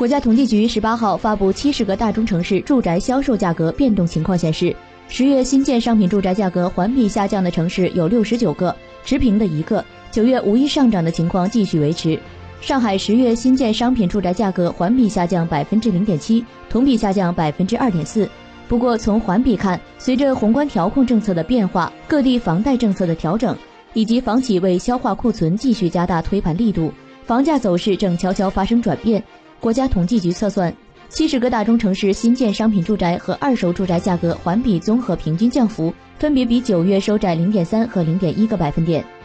国家统计局18号发布70个大中城市住宅销售价格变动情况显示，10月新建商品住宅价格环比下降的城市有69个，持平的1个，9月无一上涨的情况继续维持。上海10月新建商品住宅价格环比下降0.7%，同比下降2.4%。不过从环比看，随着宏观调控政策的变化，各地房贷政策的调整，以及房企为消化库存继续加大推盘力度，房价走势正悄悄发生转变。国家统计局测算，70个大中城市新建商品住宅和二手住宅价格环比综合平均降幅分别比9月收窄0.3和0.1个百分点。